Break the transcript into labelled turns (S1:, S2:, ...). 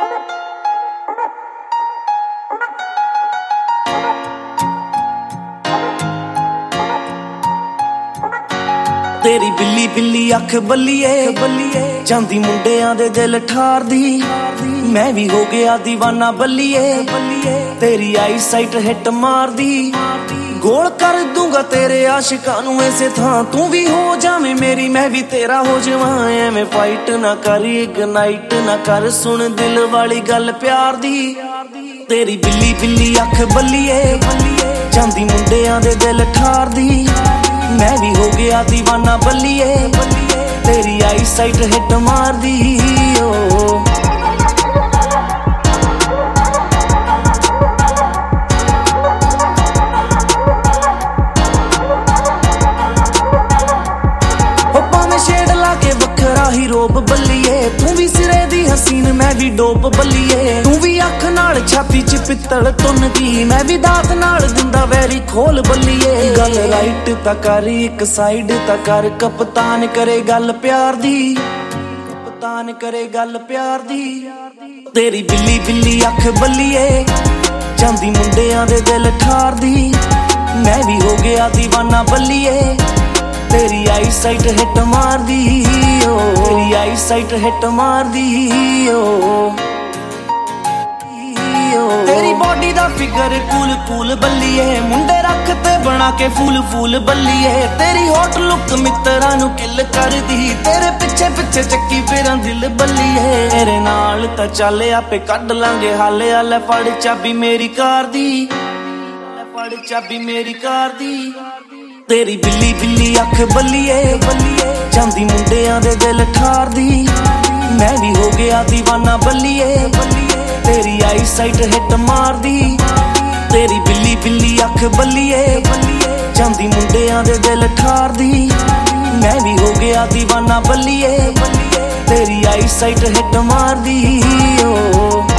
S1: तेरी बिल्ली बिल्ली अख बल्लिए जांदी मुंडियां दे दिल ठारदी मैं भी हो गया दीवाना बल्लिए तेरी आई साइट हिट मारदी गोल कर दूंगा तेरे आशिकां नू ऐसे थां तू भी हो जावे मेरी मैं भी तेरा हो जावां एवें फाइट ना कर इग्नाइट ना कर सुन दिल वाली गल प्यार दी तेरी बिल्ली बिल्ली अख बल्लिए जांदी मुंडियां दे दिल ठारदी मैं भी हो गया दीवाना बल्लिए तेरी आई साइट हिट मार दी ओ वखरा ही रोब बल्लिए तू भी सिरे दी हसीन मैं भी डोप बल्लिए तू भी अख नाल छाती च पित्तल तुन दी मैं भी दात नाल दिंदा वैरी खोल बल्लिए गल राइट ता कर एक साइड ता कर कप्तान करे गल प्यार दी कप्तान करे गल प्यार दी तेरी बिल्ली बिल्ली अख बल्लिए जांदी मुंडियां दे दिल ठार दी मैं भी हो गया दीवाना बल्लिए तेरी आई साइट हिट मार दी ओ तेरी आई साइट हिट मार दी ओ तेरी बॉडी दा फिगर कूल कूल बल्लिए मुंडे रख ते बना के फूल फूल बल्लिए तेरी हॉट लुक मित्तरां नू किल कर दी तेरे पिछे पिछे चक्की फिरां दिल बल्लिए तेरे नाल तां चल आपे कढ लांगे हाले हाले फड़ चाबी मेरी कार दी फड़ चाबी मेरी कार दी तेरी बिल्ली बिल्ली अख बल्लिए जांदी मुंडियां दे दिल ठार दी मैं भी हो गया दीवाना बल्लिए तेरी आई साइट हिट मार दी तेरी बिल्ली बिल्ली अख बल्लिए जांदी मुंडियां दे दिल ठार दी मैं भी हो गया दीवाना बल्लिए तेरी आई साइट हिट मार दी ओ